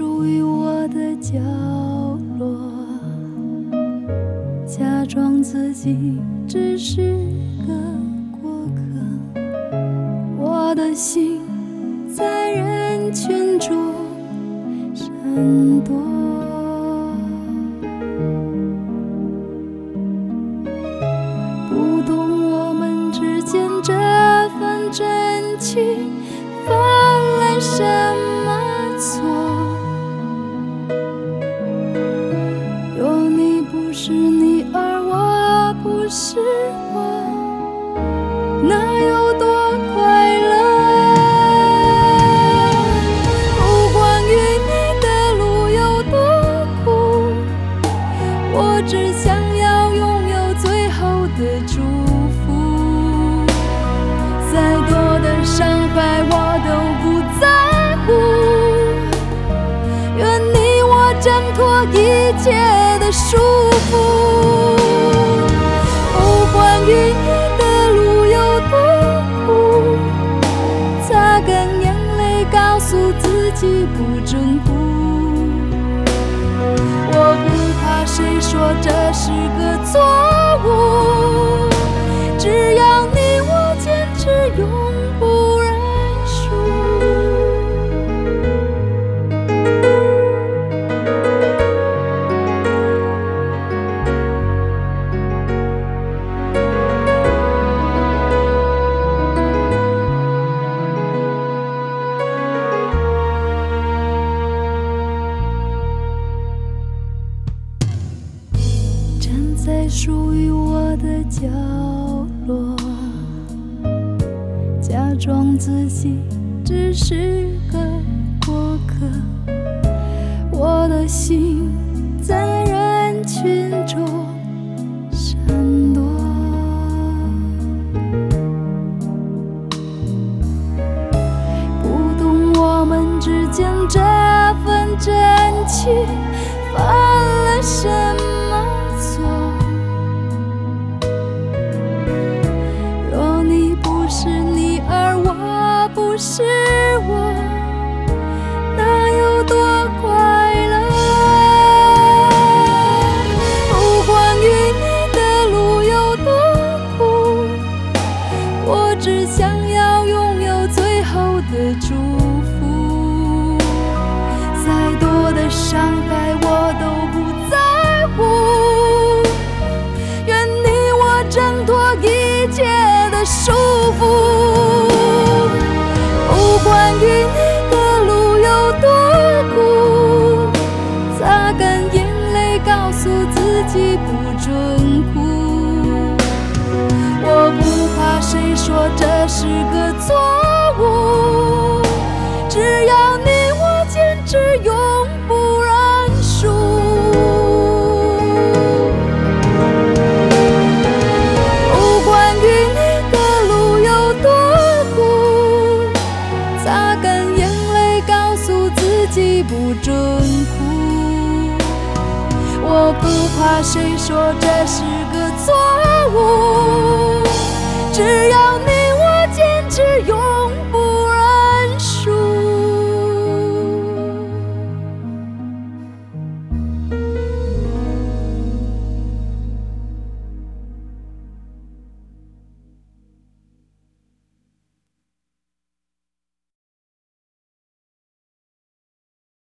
属于我的角落，假装自己只是个过客，我的心在人群中闪躲。不懂我们之间这份真情犯了什么错，若你不是你，而我不是我，那有多快乐？不管与你的路有多苦，我只想要拥有最后的祝福，再多的伤害我都不在乎，愿你我挣脱一切的束缚。不管与你的路有多苦，擦干眼泪告诉自己不挣扎。我不怕谁说这是个错误，只要你我坚持永不认输。站在属于我的角落，假装自己只是个过客，我的心在人群中闪躲。不懂我们之间这份真情犯了什么错，若你不是你，而我不是我，那有多快乐？不管与你的路有多苦，我只想要拥有最后的祝福，再多的伤害我都不在乎，愿你我挣脱一切的束缚。不管与你的路有多苦，擦干眼泪告诉自己不准哭。我不怕谁说这是个错误，只要你我坚持永不认输。不管与你的路有多苦，擦干眼泪告诉自己不准哭。我不怕谁说这是个错误，